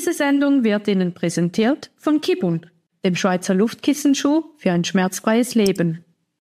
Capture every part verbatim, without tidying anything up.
Diese Sendung wird Ihnen präsentiert von Kibun, dem Schweizer Luftkissenschuh für ein schmerzfreies Leben.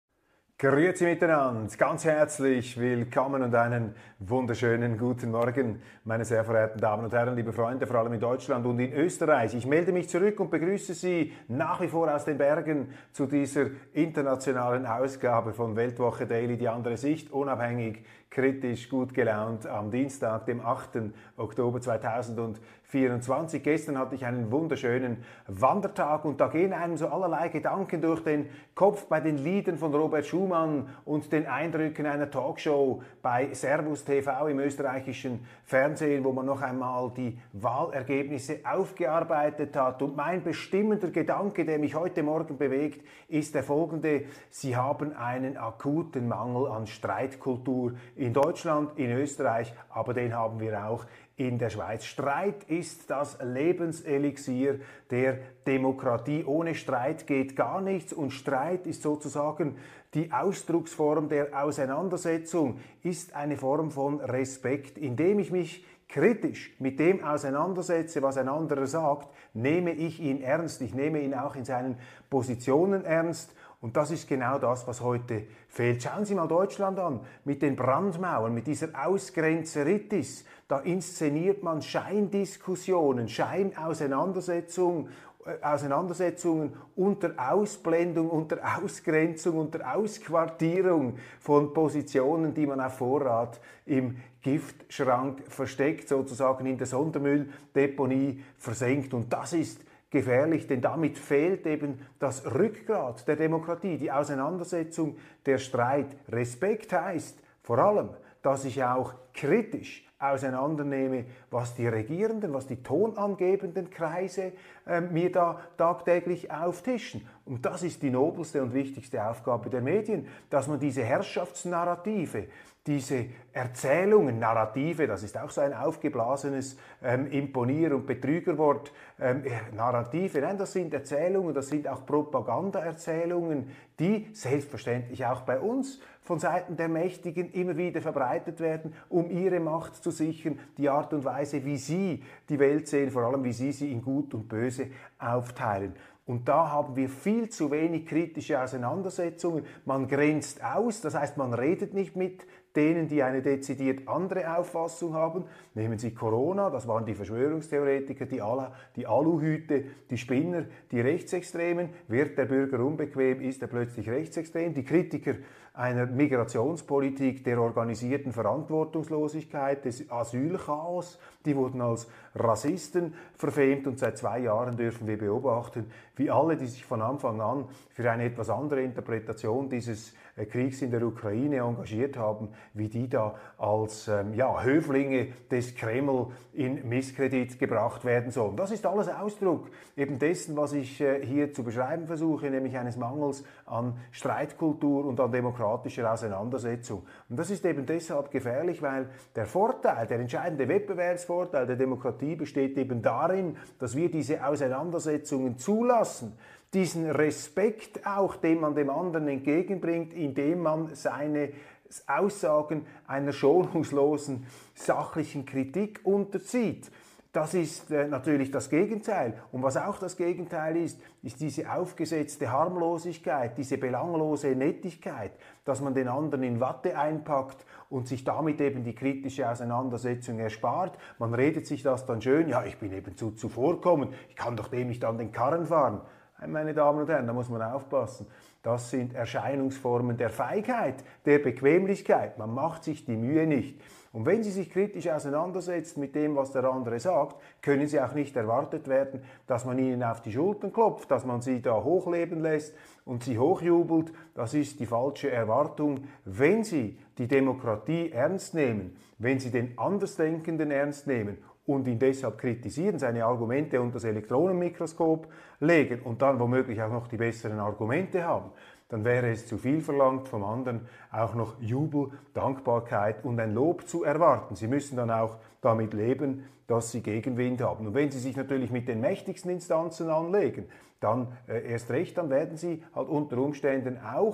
Grüezi miteinander, ganz herzlich willkommen und einen wunderschönen guten Morgen, meine sehr verehrten Damen und Herren, liebe Freunde, vor allem in Deutschland und in Österreich. Ich melde mich zurück und begrüße Sie nach wie vor aus den Bergen zu dieser internationalen Ausgabe von Weltwoche Daily, die andere Sicht, unabhängig, kritisch, gut gelaunt, am Dienstag, dem achten Oktober zweitausendvierundzwanzig. Gestern hatte ich einen wunderschönen Wandertag und da gehen einem so allerlei Gedanken durch den Kopf bei den Liedern von Robert Schumann und den Eindrücken einer Talkshow bei Servus T V im österreichischen Fernsehen, wo man noch einmal die Wahlergebnisse aufgearbeitet hat. Und mein bestimmender Gedanke, der mich heute Morgen bewegt, ist der folgende: Sie haben einen akuten Mangel an Streitkultur in Deutschland, in Österreich, aber den haben wir auch in der Schweiz. Streit ist das Lebenselixier der Demokratie. Ohne Streit geht gar nichts und Streit ist sozusagen die Ausdrucksform der Auseinandersetzung, ist eine Form von Respekt. Indem ich mich kritisch mit dem auseinandersetze, was ein anderer sagt, nehme ich ihn ernst. Ich nehme ihn auch in seinen Positionen ernst. Und das ist genau das, was heute fehlt. Schauen Sie mal Deutschland an, mit den Brandmauern, mit dieser Ausgrenzeritis. Da inszeniert man Scheindiskussionen, Scheinauseinandersetzungen, äh, Auseinandersetzungen unter Ausblendung, unter Ausgrenzung, unter Ausquartierung von Positionen, die man auf Vorrat im Giftschrank versteckt, sozusagen in der Sondermülldeponie versenkt. Und das ist gefährlich, denn damit fehlt eben das Rückgrat der Demokratie, die Auseinandersetzung, der Streit. Respekt heißt vor allem, dass ich auch kritisch auseinandernehme, was die Regierenden, was die tonangebenden Kreise äh, mir da tagtäglich auftischen. Und das ist die nobelste und wichtigste Aufgabe der Medien, dass man diese Herrschaftsnarrative, diese Erzählungen, Narrative, das ist auch so ein aufgeblasenes ähm, Imponier- und Betrügerwort, ähm, Narrative, nein, das sind Erzählungen, das sind auch Propagandaerzählungen, die selbstverständlich auch bei uns von Seiten der Mächtigen immer wieder verbreitet werden, um ihre Macht zu sichern, die Art und Weise, wie sie die Welt sehen, vor allem wie sie sie in Gut und Böse aufteilen. Und da haben wir viel zu wenig kritische Auseinandersetzungen. Man grenzt aus, das heißt, man redet nicht mit denen, die eine dezidiert andere Auffassung haben. Nehmen Sie Corona, das waren die Verschwörungstheoretiker, die, Ala, die Aluhüte, die Spinner, die Rechtsextremen. Wird der Bürger unbequem, ist er plötzlich rechtsextrem. Die Kritiker einer Migrationspolitik, der organisierten Verantwortungslosigkeit, des Asylchaos, die wurden als Rassisten verfemt und seit zwei Jahren dürfen wir beobachten, wie alle, die sich von Anfang an für eine etwas andere Interpretation dieses Kriegs in der Ukraine engagiert haben, wie die da als ähm, ja, Höflinge des Kreml in Misskredit gebracht werden sollen. Das ist alles Ausdruck eben dessen, was ich äh, hier zu beschreiben versuche, nämlich eines Mangels an Streitkultur und an demokratischer Auseinandersetzung. Und das ist eben deshalb gefährlich, weil der Vorteil, der entscheidende Wettbewerbsvorteil der Demokratie besteht eben darin, dass wir diese Auseinandersetzungen zulassen, diesen Respekt auch, den man dem anderen entgegenbringt, indem man seine Aussagen einer schonungslosen, sachlichen Kritik unterzieht. Das ist äh, natürlich das Gegenteil. Und was auch das Gegenteil ist, ist diese aufgesetzte Harmlosigkeit, diese belanglose Nettigkeit, dass man den anderen in Watte einpackt und sich damit eben die kritische Auseinandersetzung erspart. Man redet sich das dann schön, ja, ich bin eben zu zuvorkommend, ich kann doch dem nicht an den Karren fahren. Meine Damen und Herren, da muss man aufpassen. Das sind Erscheinungsformen der Feigheit, der Bequemlichkeit. Man macht sich die Mühe nicht. Und wenn Sie sich kritisch auseinandersetzen mit dem, was der andere sagt, können Sie auch nicht erwartet werden, dass man Ihnen auf die Schultern klopft, dass man Sie da hochleben lässt und Sie hochjubelt. Das ist die falsche Erwartung. Wenn Sie die Demokratie ernst nehmen, wenn Sie den Andersdenkenden ernst nehmen und ihn deshalb kritisieren, seine Argumente unter das Elektronenmikroskop legen und dann womöglich auch noch die besseren Argumente haben, dann wäre es zu viel verlangt, vom anderen auch noch Jubel, Dankbarkeit und ein Lob zu erwarten. Sie müssen dann auch damit leben, dass Sie Gegenwind haben. Und wenn Sie sich natürlich mit den mächtigsten Instanzen anlegen, dann äh, erst recht, dann werden Sie halt unter Umständen auch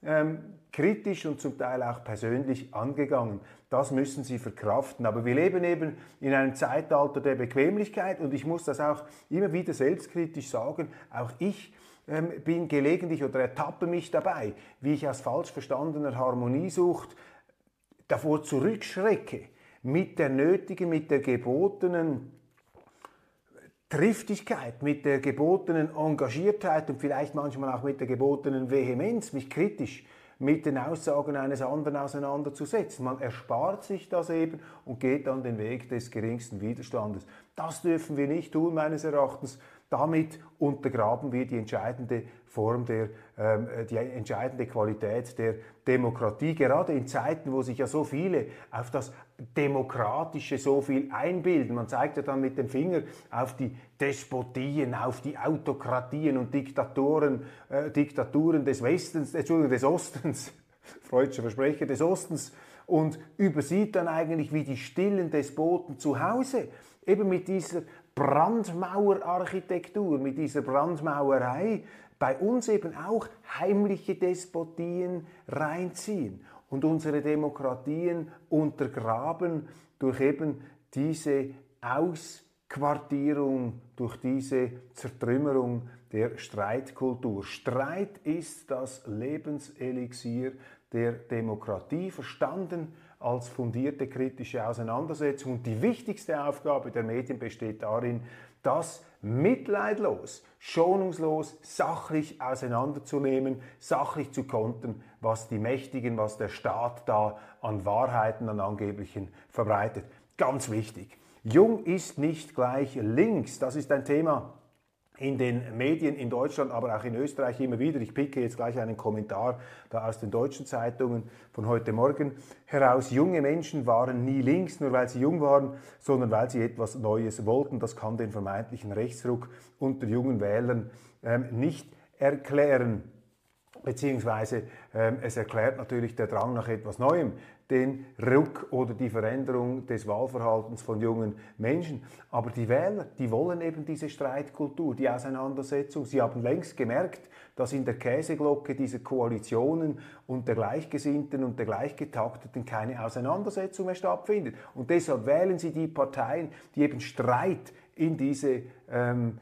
ähm, kritisch und zum Teil auch persönlich angegangen. Das müssen sie verkraften. Aber wir leben eben in einem Zeitalter der Bequemlichkeit und ich muss das auch immer wieder selbstkritisch sagen, auch ich ähm, bin gelegentlich oder ertappe mich dabei, wie ich aus falsch verstandener Harmoniesucht davor zurückschrecke, mit der nötigen, mit der gebotenen Triftigkeit, mit der gebotenen Engagiertheit und vielleicht manchmal auch mit der gebotenen Vehemenz, mich kritisch mit den Aussagen eines anderen auseinanderzusetzen. Man erspart sich das eben und geht dann den Weg des geringsten Widerstandes. Das dürfen wir nicht tun, meines Erachtens. Damit untergraben wir die entscheidende Form, der, ähm, die entscheidende Qualität der Demokratie. Gerade in Zeiten, wo sich ja so viele auf das Demokratische so viel einbilden. Man zeigt ja dann mit dem Finger auf die Despotien, auf die Autokratien und Diktatoren, äh, Diktaturen des Westens, Entschuldigung, des Ostens, freudscher Versprecher, des Ostens und übersieht dann eigentlich wie die stillen Despoten zu Hause, eben mit dieser Brandmauerarchitektur, mit dieser Brandmauerei bei uns eben auch heimliche Despotien reinziehen und unsere Demokratien untergraben durch eben diese Ausquartierung, durch diese Zertrümmerung der Streitkultur. Streit ist das Lebenselixier der Demokratie, verstanden als fundierte kritische Auseinandersetzung. Und die wichtigste Aufgabe der Medien besteht darin, das mitleidlos, schonungslos, sachlich auseinanderzunehmen, sachlich zu kontern, was die Mächtigen, was der Staat da an Wahrheiten, an Angeblichen verbreitet. Ganz wichtig. Jung ist nicht gleich links. Das ist ein Thema in den Medien in Deutschland, aber auch in Österreich immer wieder. Ich picke jetzt gleich einen Kommentar da aus den deutschen Zeitungen von heute Morgen heraus. Junge Menschen waren nie links, nur weil sie jung waren, sondern weil sie etwas Neues wollten. Das kann den vermeintlichen Rechtsruck unter jungen Wählern ähm, nicht erklären. Beziehungsweise ähm, es erklärt natürlich der Drang nach etwas Neuem, den Ruck oder die Veränderung des Wahlverhaltens von jungen Menschen. Aber die Wähler, die wollen eben diese Streitkultur, die Auseinandersetzung. Sie haben längst gemerkt, dass in der Käseglocke dieser Koalitionen und der Gleichgesinnten und der Gleichgetakteten keine Auseinandersetzung mehr stattfindet. Und deshalb wählen sie die Parteien, die eben Streit in diese ähm,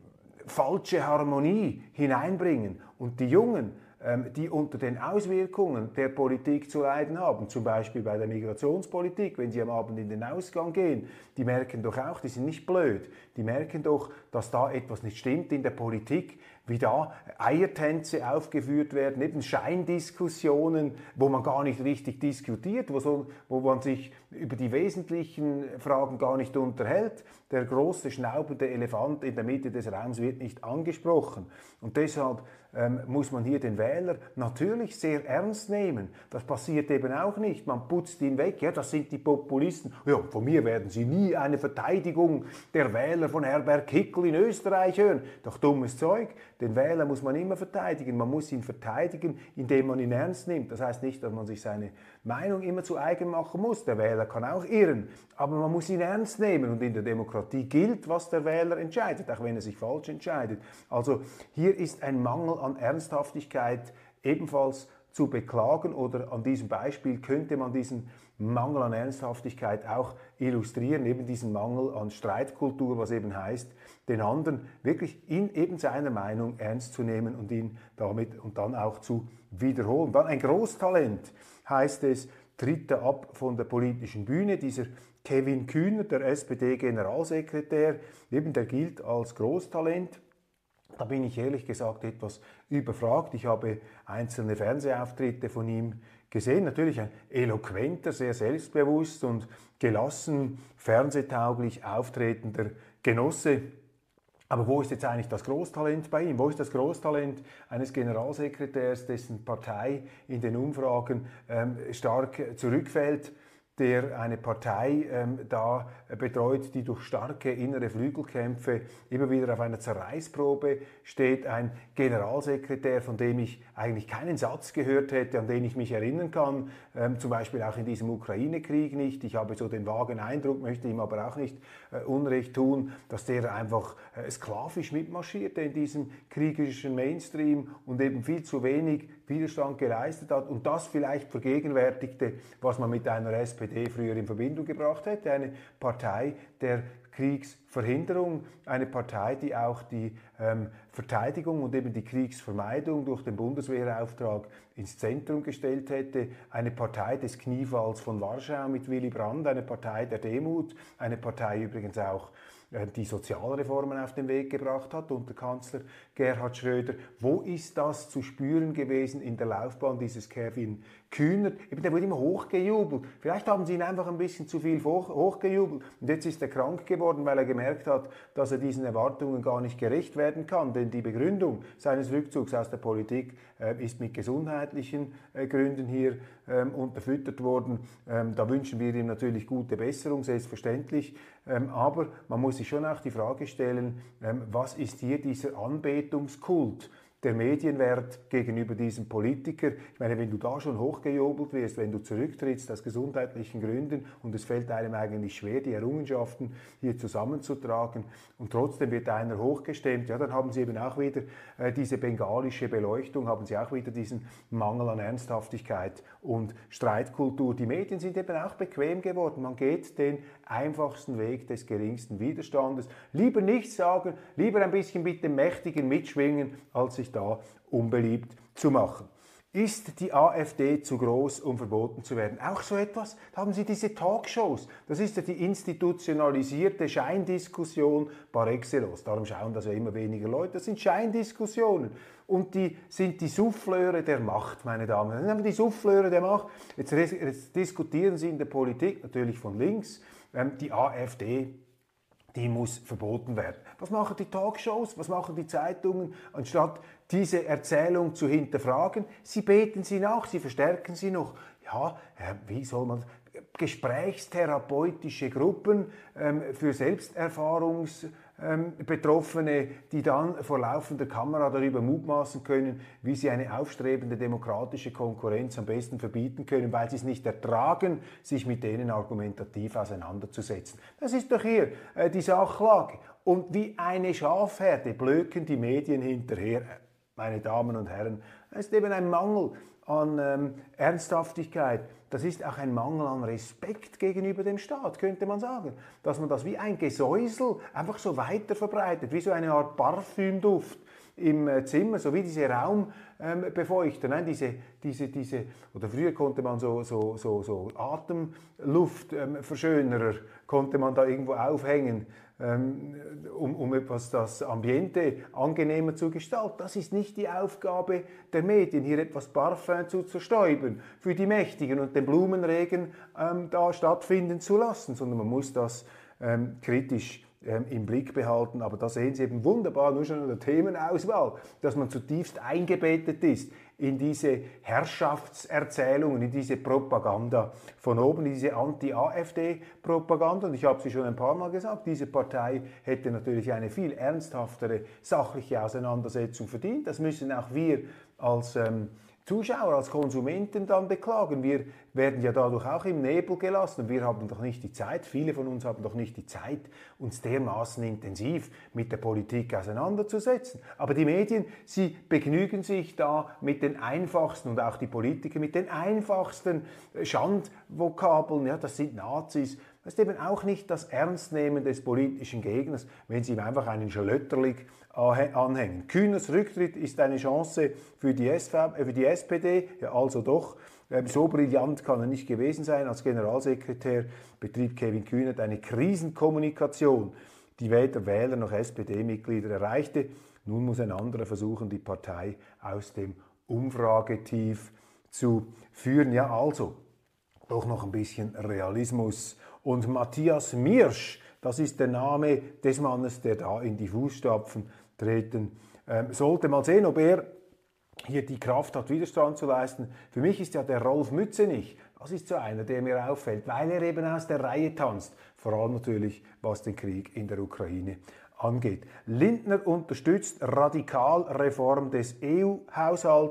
falsche Harmonie hineinbringen. Und die Jungen, die unter den Auswirkungen der Politik zu leiden haben, zum Beispiel bei der Migrationspolitik, wenn sie am Abend in den Ausgang gehen, die merken doch auch, die sind nicht blöd, die merken doch, dass da etwas nicht stimmt in der Politik, wie da Eiertänze aufgeführt werden, eben Scheindiskussionen, wo man gar nicht richtig diskutiert, wo, so, wo man sich über die wesentlichen Fragen gar nicht unterhält. Der große, schnaubende Elefant in der Mitte des Raums wird nicht angesprochen. Und deshalb ähm, muss man hier den Wähler natürlich sehr ernst nehmen. Das passiert eben auch nicht. Man putzt ihn weg. Ja, das sind die Populisten. Ja, von mir werden Sie nie eine Verteidigung der Wähler von Herbert Kickl in Österreich hören. Doch dummes Zeug. Den Wähler muss man immer verteidigen. Man muss ihn verteidigen, indem man ihn ernst nimmt. Das heißt nicht, dass man sich seine Meinung immer zu eigen machen muss. Der Wähler kann auch irren. Aber man muss ihn ernst nehmen. Und in der Demokratie gilt, was der Wähler entscheidet, auch wenn er sich falsch entscheidet. Also hier ist ein Mangel an Ernsthaftigkeit ebenfalls zu beklagen, oder an diesem Beispiel könnte man diesen Mangel an Ernsthaftigkeit auch illustrieren, eben diesen Mangel an Streitkultur, was eben heißt, den anderen wirklich in eben seiner Meinung ernst zu nehmen und ihn damit und dann auch zu wiederholen. Dann ein Großtalent, heißt es, tritt er ab von der politischen Bühne. Dieser Kevin Kühner, der S P D-Generalsekretär, eben der gilt als Großtalent. Da bin ich ehrlich gesagt etwas überfragt. Ich habe einzelne Fernsehauftritte von ihm gesehen. Natürlich ein eloquenter, sehr selbstbewusst und gelassen, fernsehtauglich auftretender Genosse. Aber wo ist jetzt eigentlich das Großtalent bei ihm? Wo ist das Großtalent eines Generalsekretärs, dessen Partei in den Umfragen ähm, stark zurückfällt, der eine Partei ähm, da betreut, die durch starke innere Flügelkämpfe immer wieder auf einer Zerreißprobe steht, ein Generalsekretär, von dem ich eigentlich keinen Satz gehört hätte, an den ich mich erinnern kann, ähm, zum Beispiel auch in diesem Ukraine-Krieg nicht. Ich habe so den vagen Eindruck, möchte ihm aber auch nicht äh, Unrecht tun, dass der einfach äh, sklavisch mitmarschierte in diesem kriegerischen Mainstream und eben viel zu wenig Widerstand geleistet hat und das vielleicht vergegenwärtigte, was man mit einer S P D früher in Verbindung gebracht hätte, eine Partei der Kriegsverhinderung, eine Partei, die auch die ähm, Verteidigung und eben die Kriegsvermeidung durch den Bundeswehrauftrag ins Zentrum gestellt hätte, eine Partei des Kniefalls von Warschau mit Willy Brandt, eine Partei der Demut, eine Partei übrigens auch, äh, die Sozialreformen auf den Weg gebracht hat unter Kanzler Gerhard Schröder. Wo ist das zu spüren gewesen in der Laufbahn dieses Kevin Kühnert? Eben, der wurde immer hochgejubelt. Vielleicht haben sie ihn einfach ein bisschen zu viel hoch, hochgejubelt und jetzt ist er krank geworden, weil er gemerkt hat, dass er diesen Erwartungen gar nicht gerecht werden kann, denn die Begründung seines Rückzugs aus der Politik äh, ist mit gesundheitlichen äh, Gründen hier ähm, unterfüttert worden. Ähm, da wünschen wir ihm natürlich gute Besserung, selbstverständlich, ähm, aber man muss sich schon auch die Frage stellen, ähm, was ist hier dieser Anbetungskult, der Medienwert gegenüber diesem Politiker? Ich meine, wenn du da schon hochgejubelt wirst, wenn du zurücktrittst aus gesundheitlichen Gründen und es fällt einem eigentlich schwer, die Errungenschaften hier zusammenzutragen und trotzdem wird einer hochgestemmt, ja, dann haben sie eben auch wieder äh, diese bengalische Beleuchtung, haben sie auch wieder diesen Mangel an Ernsthaftigkeit und Streitkultur. Die Medien sind eben auch bequem geworden. Man geht den einfachsten Weg des geringsten Widerstandes. Lieber nichts sagen, lieber ein bisschen mit dem Mächtigen mitschwingen, als sich da unbeliebt zu machen. Ist die AfD zu groß, um verboten zu werden? Auch so etwas, da haben Sie diese Talkshows. Das ist ja die institutionalisierte Scheindiskussion par excellence. Darum schauen das ja immer weniger Leute. Das sind Scheindiskussionen. Und die sind die Souffleure der Macht, meine Damen und Herren. Das sind die Souffleure der Macht. Jetzt, jetzt diskutieren Sie in der Politik, natürlich von links, ähm, die AfD, die muss verboten werden. Was machen die Talkshows, was machen die Zeitungen? Anstatt diese Erzählung zu hinterfragen, sie beten sie nach, sie verstärken sie noch. Ja, wie soll man gesprächstherapeutische Gruppen ähm, für Selbsterfahrungs ähm, Betroffene, die dann vor laufender Kamera darüber mutmaßen können, wie sie eine aufstrebende demokratische Konkurrenz am besten verbieten können, weil sie es nicht ertragen, sich mit denen argumentativ auseinanderzusetzen. Das ist doch hier äh, die Sachlage. Und wie eine Schafherde blöken die Medien hinterher. Meine Damen und Herren, das ist eben ein Mangel an ähm, Ernsthaftigkeit. Das ist auch ein Mangel an Respekt gegenüber dem Staat, könnte man sagen. Dass man das wie ein Gesäusel einfach so weiter verbreitet, wie so eine Art Parfümduft im äh, Zimmer, so wie diese Raumbefeuchter, ähm, nein, diese, diese, diese, oder früher konnte man so, so, so, so Atemluftverschönerer, ähm, konnte man da irgendwo aufhängen, ähm, um, um etwas das Ambiente angenehmer zu gestalten. Das ist nicht die Aufgabe der Medien, hier etwas Parfum zu zerstäuben für die Mächtigen und den Blumenregen ähm, da stattfinden zu lassen, sondern man muss das ähm, kritisch ähm, im Blick behalten. Aber da sehen Sie eben wunderbar, nur schon in der Themenauswahl, dass man zutiefst eingebettet ist in diese Herrschaftserzählungen, in diese Propaganda von oben, diese Anti-AfD-Propaganda. Und ich habe sie schon ein paar Mal gesagt, diese Partei hätte natürlich eine viel ernsthaftere sachliche Auseinandersetzung verdient. Das müssen auch wir als ähm, Zuschauer, als Konsumenten dann beklagen. Wir werden ja dadurch auch im Nebel gelassen. Wir haben doch nicht die Zeit, viele von uns haben doch nicht die Zeit, uns dermaßen intensiv mit der Politik auseinanderzusetzen. Aber die Medien, sie begnügen sich da mit den einfachsten, und auch die Politiker, mit den einfachsten Schandvokabeln. Ja, das sind Nazis. Das ist eben auch nicht das Ernstnehmen des politischen Gegners, wenn sie ihm einfach einen Schlötterlig anhängen. Kühners Rücktritt ist eine Chance für die, S V, äh, für die S P D, ja, also doch. Ähm, so brillant kann er nicht gewesen sein. Als Generalsekretär betrieb Kevin Kühnert eine Krisenkommunikation, die weder Wähler noch S P D-Mitglieder erreichte. Nun muss ein anderer versuchen, die Partei aus dem Umfragetief zu führen. Ja, also, doch noch ein bisschen Realismus. Und Matthias Miersch, das ist der Name des Mannes, der da in die Fußstapfen treten ähm, sollte. Mal sehen, ob er hier die Kraft hat, Widerstand zu leisten. Für mich ist ja der Rolf Mützenich, das ist so einer, der mir auffällt, weil er eben aus der Reihe tanzt. Vor allem natürlich, was den Krieg in der Ukraine angeht. Lindner unterstützt Radikalreform des E U-Haushalts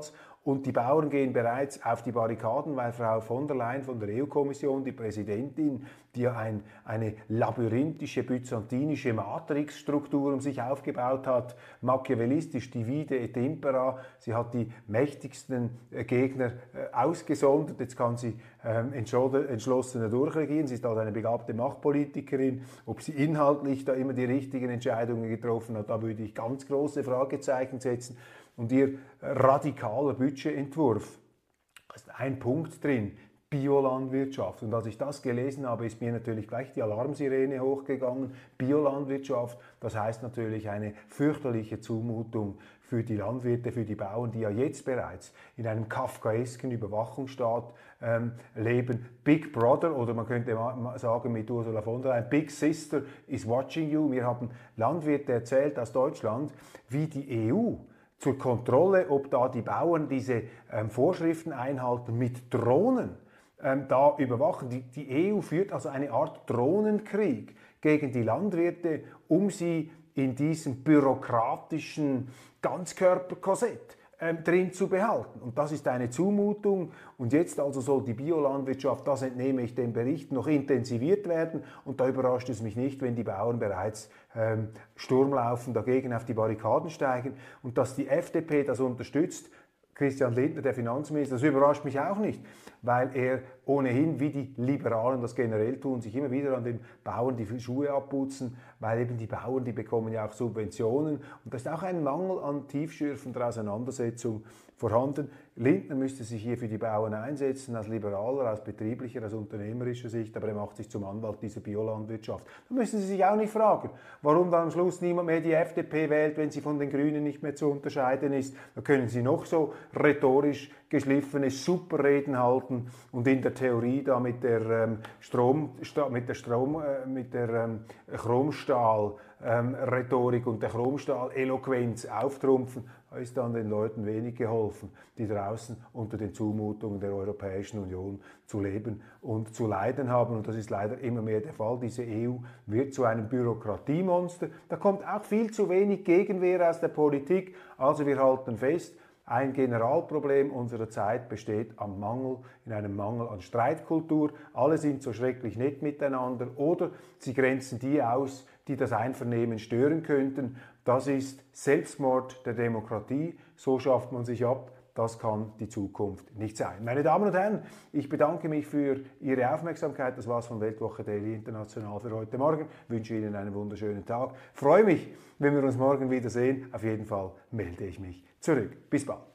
Und die Bauern gehen bereits auf die Barrikaden, weil Frau von der Leyen von der E U-Kommission, die Präsidentin, die ja ein, eine labyrinthische, byzantinische Matrixstruktur um sich aufgebaut hat, machiavellistisch, divide et impera. Sie hat die mächtigsten äh, Gegner äh, ausgesondert. Jetzt kann sie ähm, entschlossener durchregieren. Sie ist also eine begabte Machtpolitikerin. Ob sie inhaltlich da immer die richtigen Entscheidungen getroffen hat, da würde ich ganz große Fragezeichen setzen. Und ihr radikaler Budgetentwurf, da ist ein Punkt drin, Biolandwirtschaft. Und als ich das gelesen habe, ist mir natürlich gleich die Alarmsirene hochgegangen. Biolandwirtschaft, das heißt natürlich eine fürchterliche Zumutung für die Landwirte, für die Bauern, die ja jetzt bereits in einem kafkaesken Überwachungsstaat ähm, leben. Big Brother, oder man könnte mal sagen mit Ursula von der Leyen, Big Sister is watching you. Mir haben Landwirte erzählt aus Deutschland, wie die E U zur Kontrolle, ob da die Bauern diese ähm, Vorschriften einhalten, mit Drohnen ähm, da überwachen. Die, die E U führt also eine Art Drohnenkrieg gegen die Landwirte, um sie in diesem bürokratischen Ganzkörperkorsett ähm, drin zu behalten. Und das ist eine Zumutung. Und jetzt also soll die Biolandwirtschaft, das entnehme ich dem Bericht, noch intensiviert werden. Und da überrascht es mich nicht, wenn die Bauern bereits ähm, Sturm laufen, dagegen auf die Barrikaden steigen. Und dass die F D P das unterstützt, Christian Lindner, der Finanzminister, das überrascht mich auch nicht, weil er ohnehin, wie die Liberalen das generell tun, sich immer wieder an den Bauern die Schuhe abputzen, weil eben die Bauern, die bekommen ja auch Subventionen. Und da ist auch ein Mangel an tiefschürfender Auseinandersetzung vorhanden. Lindner müsste sich hier für die Bauern einsetzen, als Liberaler, aus betrieblicher, aus unternehmerischer Sicht, aber er macht sich zum Anwalt dieser Biolandwirtschaft. Da müssen Sie sich auch nicht fragen, warum dann am Schluss niemand mehr die F D P wählt, wenn sie von den Grünen nicht mehr zu unterscheiden ist. Da können Sie noch so rhetorisch geschliffene Superreden halten und in der Theorie da mit der ähm, Strom, mit der Strom, äh, mit der ähm, Chromstahl ähm, Rhetorik und der Chromstahl Eloquenz auftrumpfen. Da ist dann den Leuten wenig geholfen, die draußen unter den Zumutungen der Europäischen Union zu leben und zu leiden haben. Und das ist leider immer mehr der Fall. Diese E U wird zu einem Bürokratiemonster. Da kommt auch viel zu wenig Gegenwehr aus der Politik. Also wir halten fest, ein Generalproblem unserer Zeit besteht am Mangel, in einem Mangel an Streitkultur. Alle sind so schrecklich nett miteinander oder sie grenzen die aus, die das Einvernehmen stören könnten. Das ist Selbstmord der Demokratie. So schafft man sich ab. Das kann die Zukunft nicht sein. Meine Damen und Herren, ich bedanke mich für Ihre Aufmerksamkeit. Das war's von Weltwoche Daily International für heute Morgen. Ich wünsche Ihnen einen wunderschönen Tag. Ich freue mich, wenn wir uns morgen wiedersehen. Auf jeden Fall melde ich mich zurück. Bis bald.